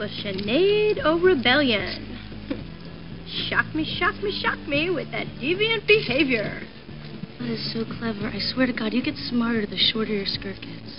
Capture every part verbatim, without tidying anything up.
was Sinead O'Rebellion. Shock me, shock me, shock me with that deviant behavior. That is so clever. I swear to God, you get smarter the shorter your skirt gets.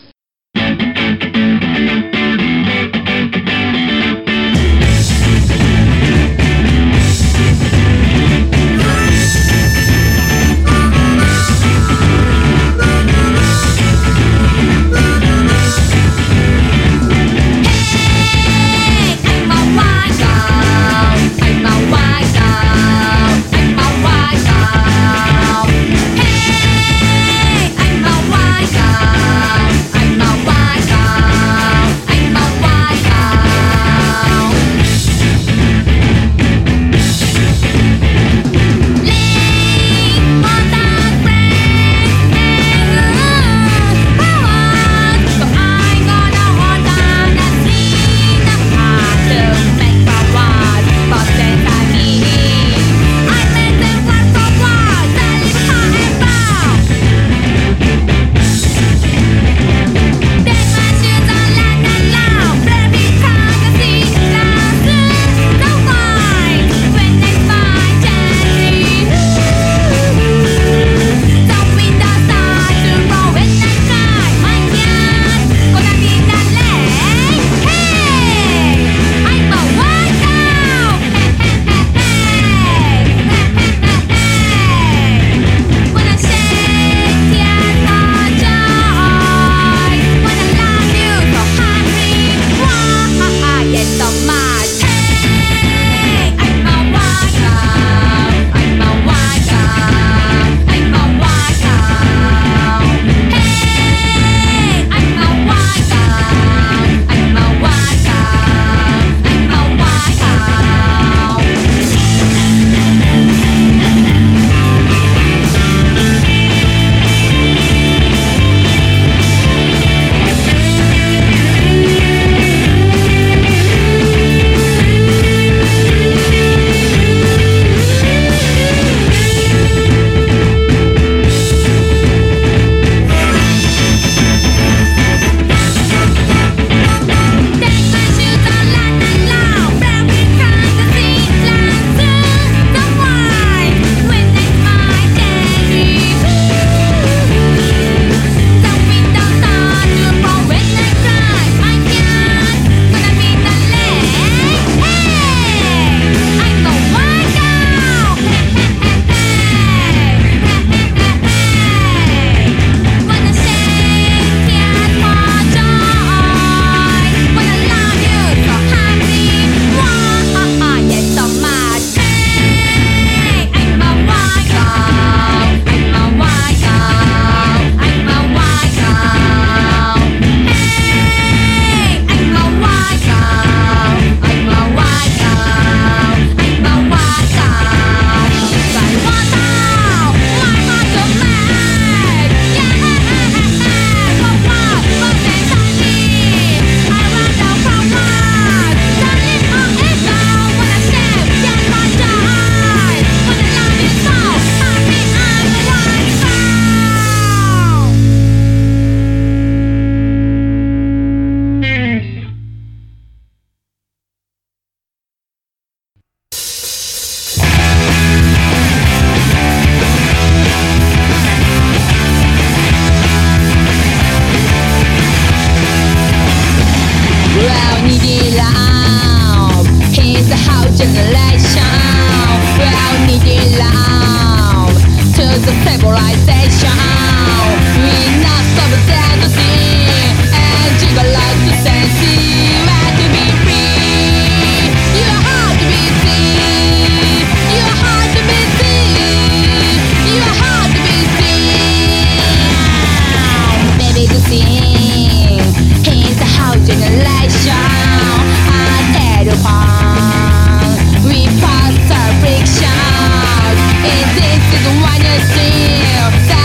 This is the one you see.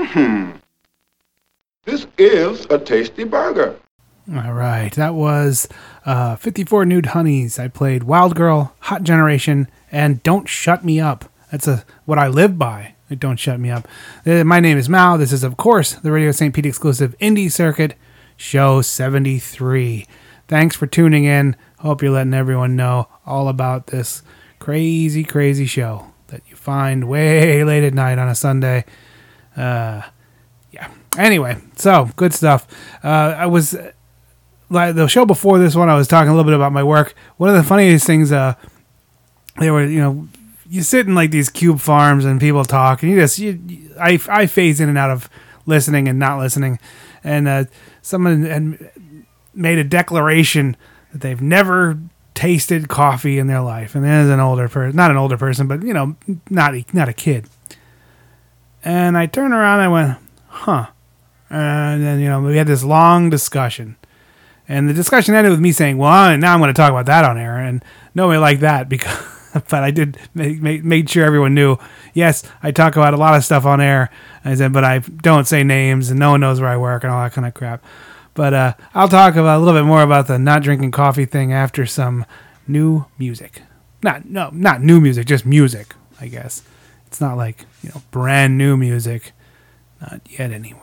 Hmm. This is a tasty burger. All right, that was uh, fifty-four Nude Honeys. I played Wild Girl, Hot Generation, and Don't Shut Me Up. That's a what I live by. Don't Shut Me Up. Uh, my name is Mao. This is, of course, the Radio Saint Pete exclusive Indie Circuit, show seventy-three. Thanks for tuning in. Hope you're letting everyone know all about this crazy, crazy show that you find way late at night on a Sunday. Uh, yeah. Anyway, so good stuff. Uh, I was like the show before this one. I was talking a little bit about my work. One of the funniest things, uh, they were, you know, you sit in like these cube farms and people talk, and you just, you, I, I phase in and out of listening and not listening, and uh, someone had made a declaration that they've never tasted coffee in their life, and as an older person, not an older person, but you know, not not a kid. And I turned around and I went, huh. And then, you know, we had this long discussion. And the discussion ended with me saying, well, now I'm going to talk about that on air. And nobody liked that, because, but I did make, make, made sure everyone knew, yes, I talk about a lot of stuff on air. I said, but I don't say names, and no one knows where I work and all that kind of crap. But uh, I'll talk about a little bit more about the not drinking coffee thing after some new music. Not, no, not new music, just music, I guess. It's not like, you know, brand new music. Not yet, anyway.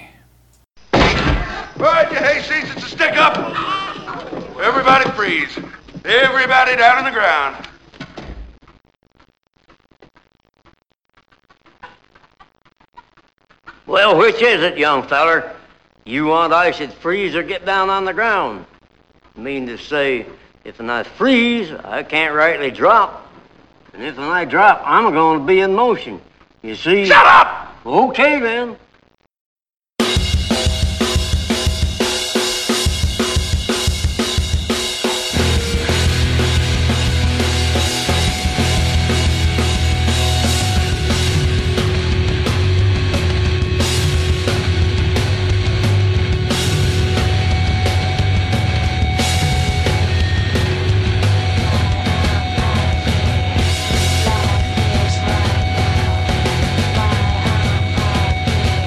All right, you hayseeds, it's a stick up. Everybody freeze. Everybody down on the ground. Well, which is it, young feller? You want I should freeze or get down on the ground? I mean to say, if I freeze, I can't rightly drop. And if I drop, I'm going to be in motion. You see? Shut up! Okay, then. Life is right now.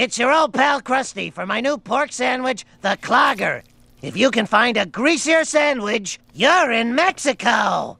It's your old pal Krusty for my new pork sandwich, the Clogger. If you can find a greasier sandwich, you're in Mexico. All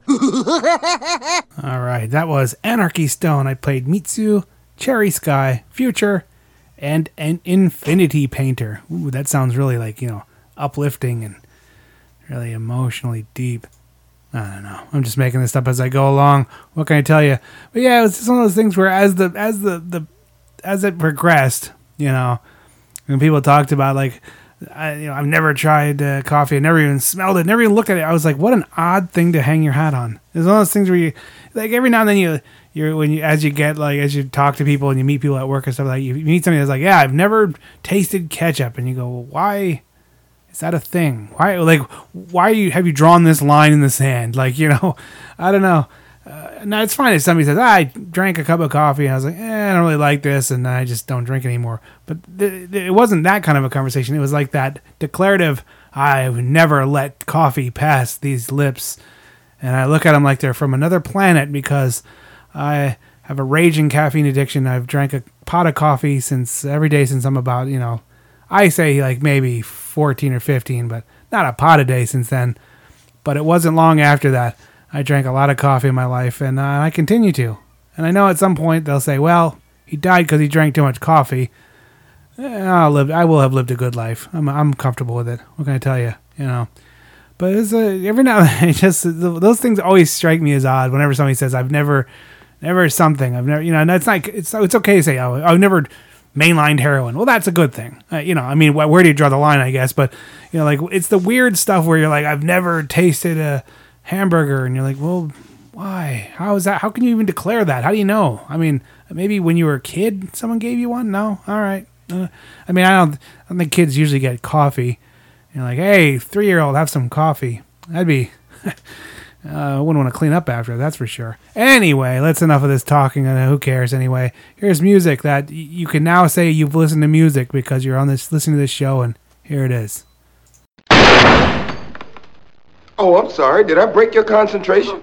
right, that was Anarchy Stone. I played Mitsu, Cherry Sky, Future, and an Infinity Painter. Ooh, that sounds really like, you know, uplifting and really emotionally deep. I don't know. I'm just making this up as I go along. What can I tell you? But yeah, it was just one of those things where as the as the, the as it progressed, you know, and people talked about like, I, you know, I've never tried uh, coffee. I never even smelled it. Never even looked at it. I was like, what an odd thing to hang your hat on. It's one of those things where you, like, every now and then you, you're when you as you get like as you talk to people and you meet people at work and stuff like, you meet somebody that's like, yeah, I've never tasted ketchup, and you go, well, why? Is that a thing? Why, like, why you have you drawn this line in the sand? Like, you know, I don't know. Uh, now it's fine if somebody says, ah, I drank a cup of coffee and I was like, eh, I don't really like this, and I just don't drink anymore. But th- th- it wasn't that kind of a conversation. It was like that declarative, I would never let coffee pass these lips. And I look at them like they're from another planet because I have a raging caffeine addiction. I've drank a pot of coffee since every day since I'm about, you know, I say like maybe fourteen or fifteen, but not a pot a day since then. But it wasn't long after that. I drank a lot of coffee in my life, and uh, I continue to. And I know at some point they'll say, well, he died because he drank too much coffee. Eh, I'll live, I will have lived a good life. I'm I'm comfortable with it. What can I tell you? You know. But it's, uh, every now and then, it just those things always strike me as odd. Whenever somebody says, "I've never, never something," I've never, you know, and it's like it's it's okay to say, "Oh, I've never mainlined heroin." Well, that's a good thing. Uh, you know, I mean, wh- where do you draw the line? I guess, but you know, like it's the weird stuff where you're like, "I've never tasted a hamburger," and you're like, "Well, why? How is that? How can you even declare that? How do you know?" I mean, maybe when you were a kid, someone gave you one. No, all right. Uh, I mean, I don't. I don't think kids usually get coffee. You're like, hey, three-year-old, have some coffee. That'd be... uh, I wouldn't want to clean up after, that's for sure. Anyway, that's enough of this talking. Uh, who cares anyway? Here's music that y- you can now say you've listened to music because you're on this listening to this show, and here it is. Oh, I'm sorry. Did I break your concentration?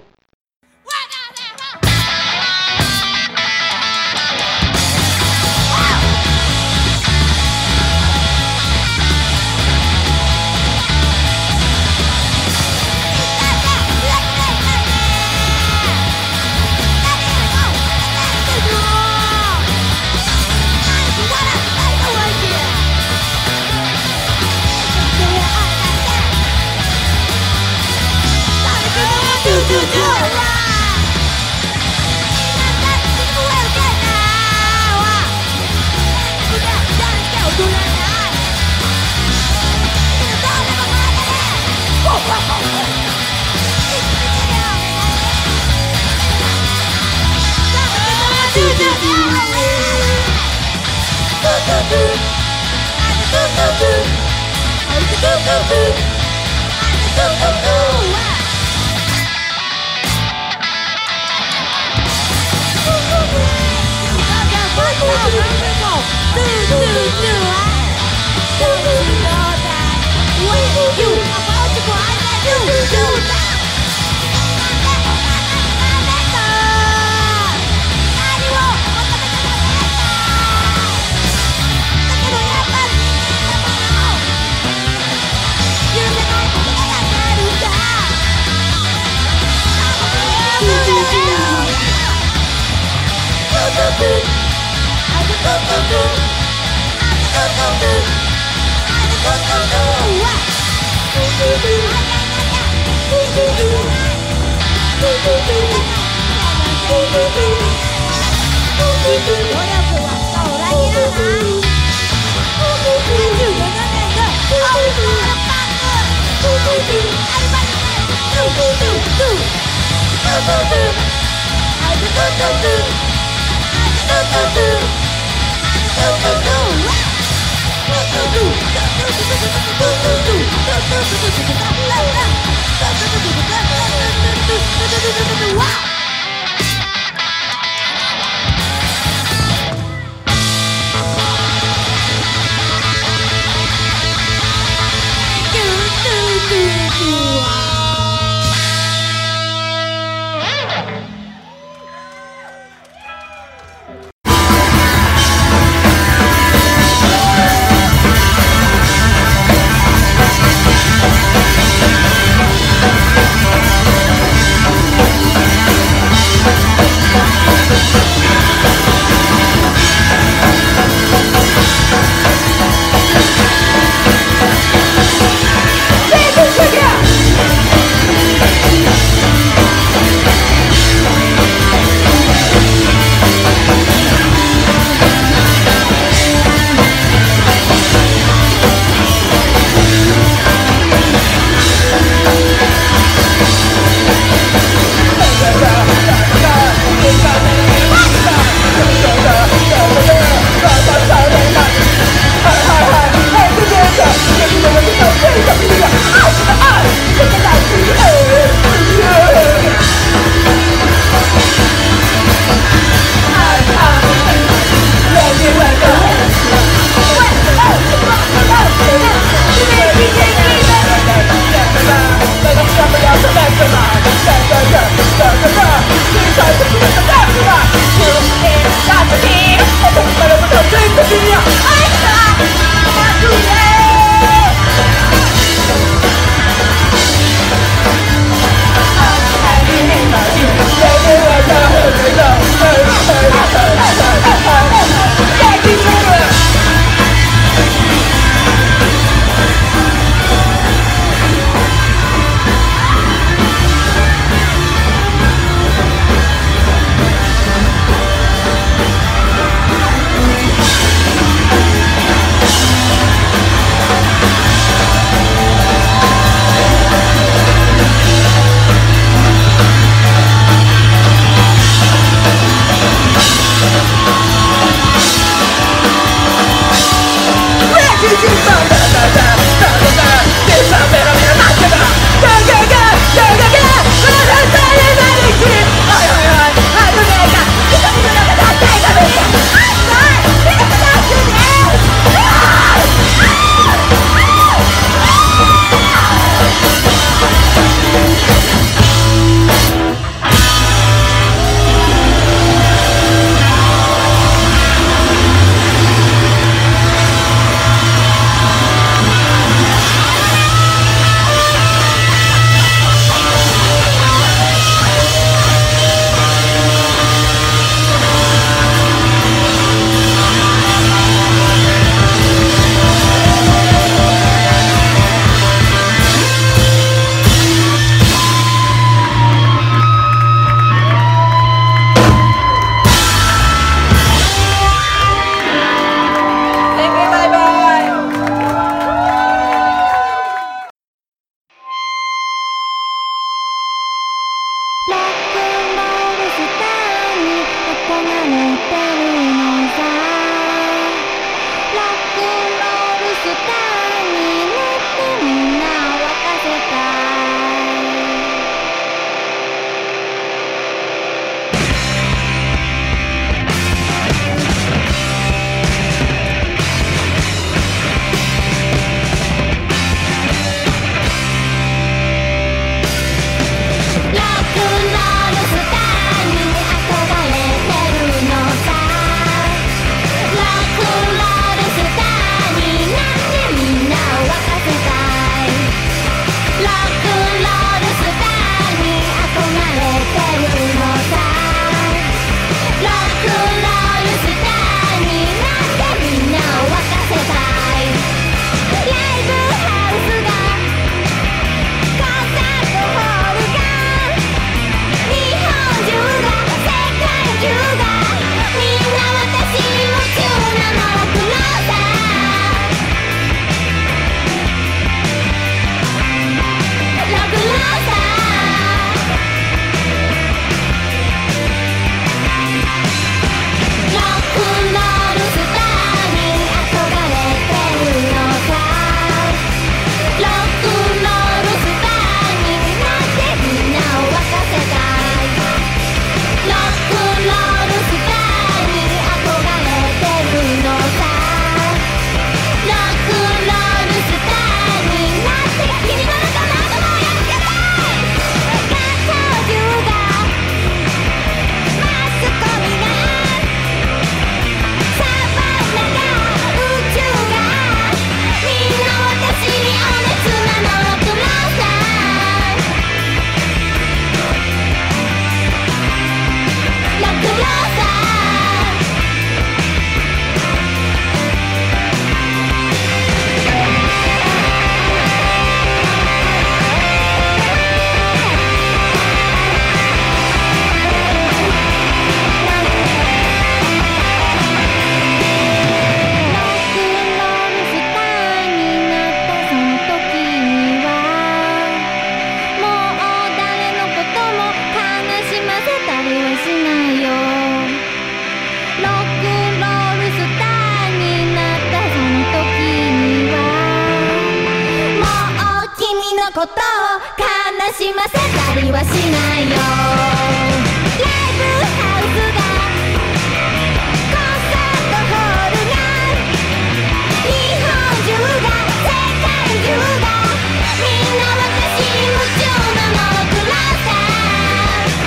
ことを悲しませたりはしないよ。ライブハウスがコンサートホールが日本中が世界中がみんな私に夢中なのクラスター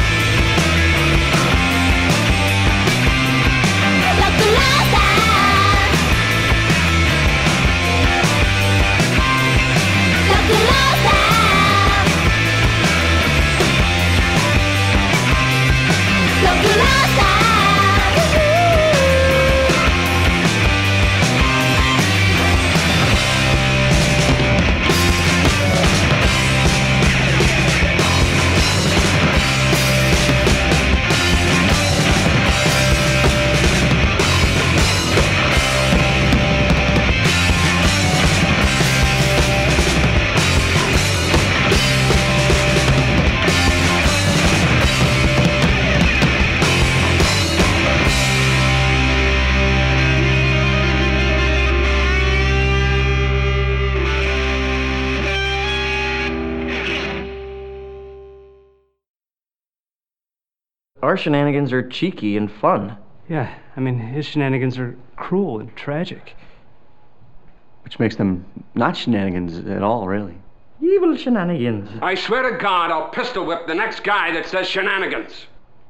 ロックラスターロックラスター Our shenanigans are cheeky and fun. Yeah, I mean, his shenanigans are cruel and tragic. Which makes them not shenanigans at all, really. Evil shenanigans. I swear to God, I'll pistol whip the next guy that says shenanigans.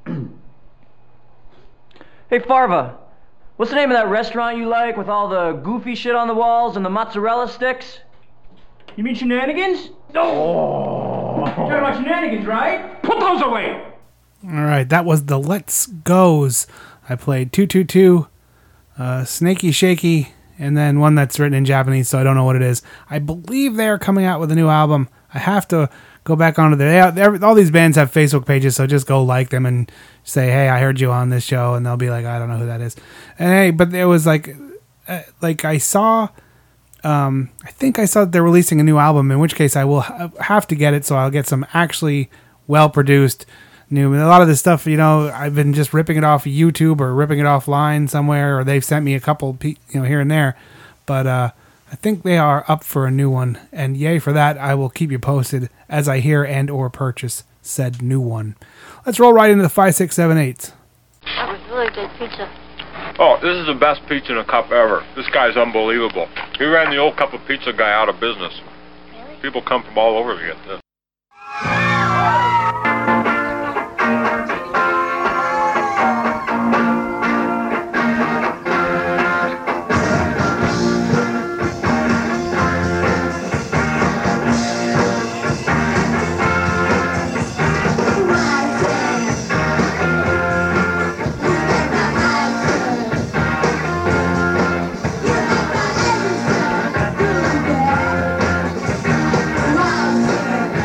Hey, Farva, what's the name of that restaurant you like with all the goofy shit on the walls and the mozzarella sticks? You mean shenanigans? Oh! You're talking about shenanigans, right? Put those away! All right, that was the Let's Goes. I played two two two, uh, Snaky Shaky, and then one that's written in Japanese, so I don't know what it is. I believe they are coming out with a new album. I have to go back onto the... They, all these bands have Facebook pages, so just go like them and say, hey, I heard you on this show, and they'll be like, I don't know who that is. And hey, but it was like... Uh, like I saw... Um, I think I saw that they're releasing a new album, in which case I will ha- have to get it, so I'll get some actually well-produced... new. A lot of this stuff, you know, I've been just ripping it off YouTube or ripping it offline somewhere, or they've sent me a couple, you know, here and there. But uh, I think they are up for a new one, and yay for that. I will keep you posted as I hear and or purchase said new one. Let's roll right into the five, six, seven, eight. That was really good pizza. Oh, this is the best pizza in a cup ever. This guy's unbelievable. He ran the old cup of pizza guy out of business. Really? People come from all over to get this. Wow.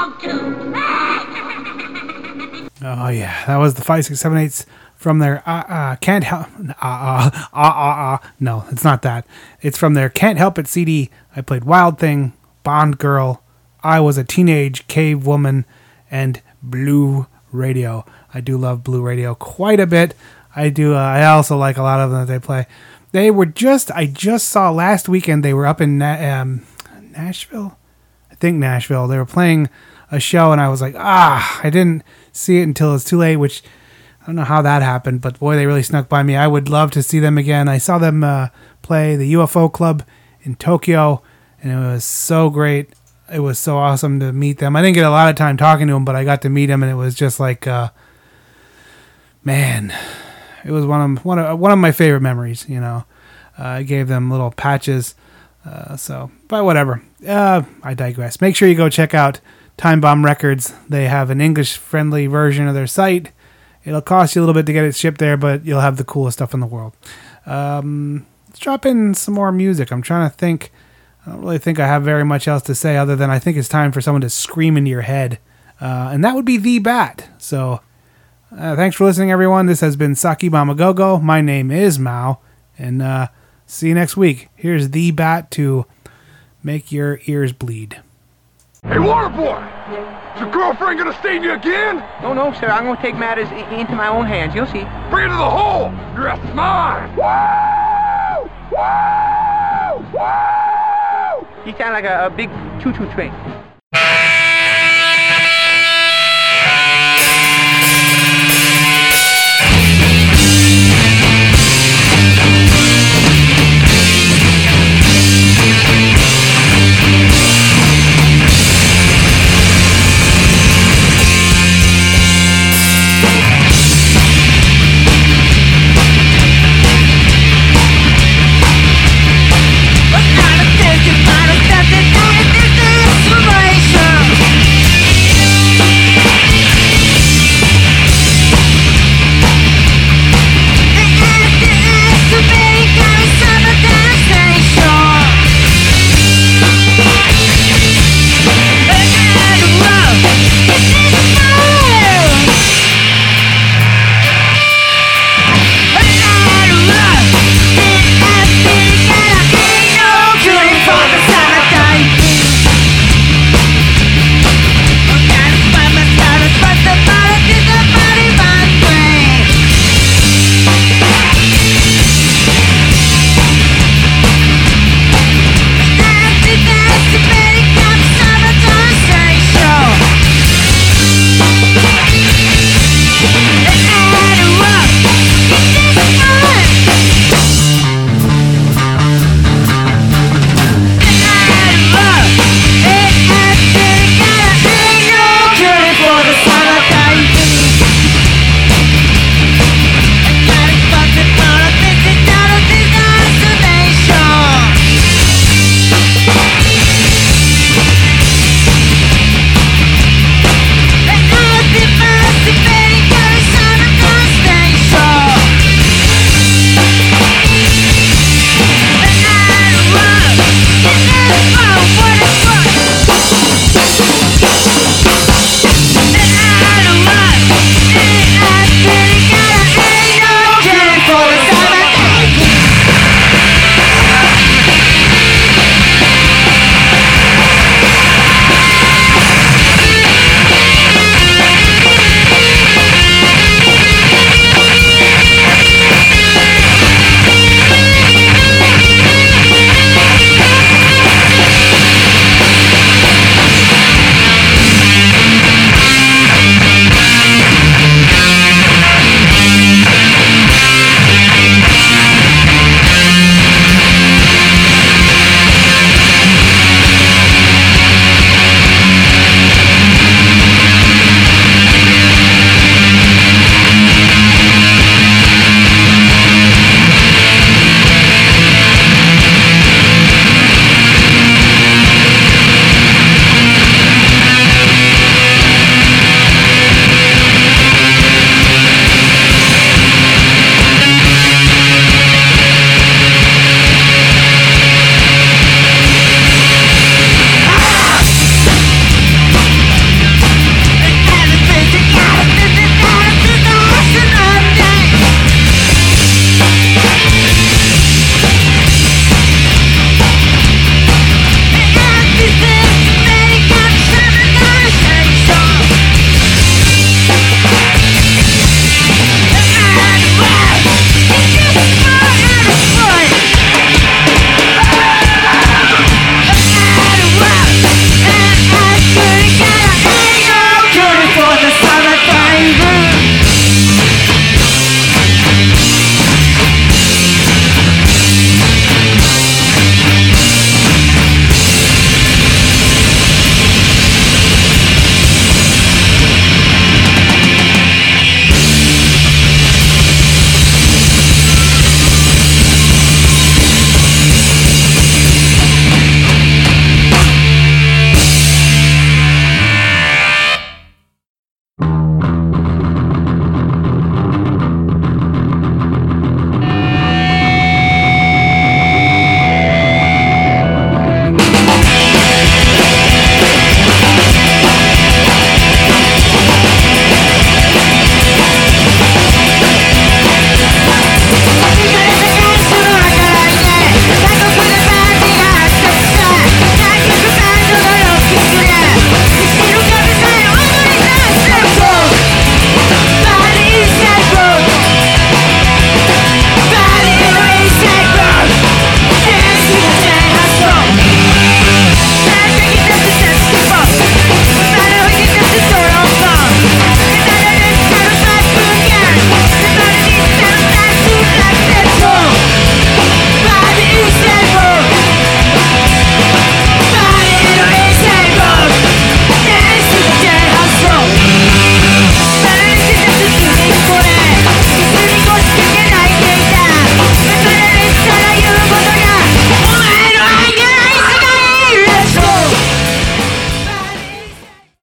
belong to. Oh yeah, that was the five six seven eights from their uh, uh can't help uh uh uh uh uh no, it's not that. It's from their Can't Help It C D. I played Wild Thing, Bond Girl, I Was a Teenage Cave Woman, and Blue Radio. I do love Blue Radio quite a bit. I do. Uh, I also like a lot of them that they play. They were just. I just saw last weekend. They were up in Na- um, Nashville. I think Nashville. They were playing a show, and I was like, ah, I didn't see it until it's too late. Which I don't know how that happened, but boy, they really snuck by me. I would love to see them again. I saw them uh, play the U F O Club in Tokyo, and it was so great. It was so awesome to meet them. I didn't get a lot of time talking to them, but I got to meet them, and it was just like, uh, man, it was one of one of one of my favorite memories. You know, uh, I gave them little patches. Uh, so, but whatever. Uh, I digress. Make sure you go check out Time Bomb Records. They have an English-friendly version of their site. It'll cost you a little bit to get it shipped there, but you'll have the coolest stuff in the world. Um, let's drop in some more music. I'm trying to think. I don't really think I have very much else to say other than I think it's time for someone to scream into your head. Uh, and that would be The Bat. So, uh, thanks for listening, everyone. This has been Saki Mamagogo. My name is Mao. And uh, see you next week. Here's The Bat to make your ears bleed. Hey, Waterboy! Is your girlfriend gonna stain you again? No, no, sir. I'm gonna take matters I- into my own hands. You'll see. Bring it to the hole! Your ass is mine! Woo! Woo! Woo! You sound like a, a big choo-choo train.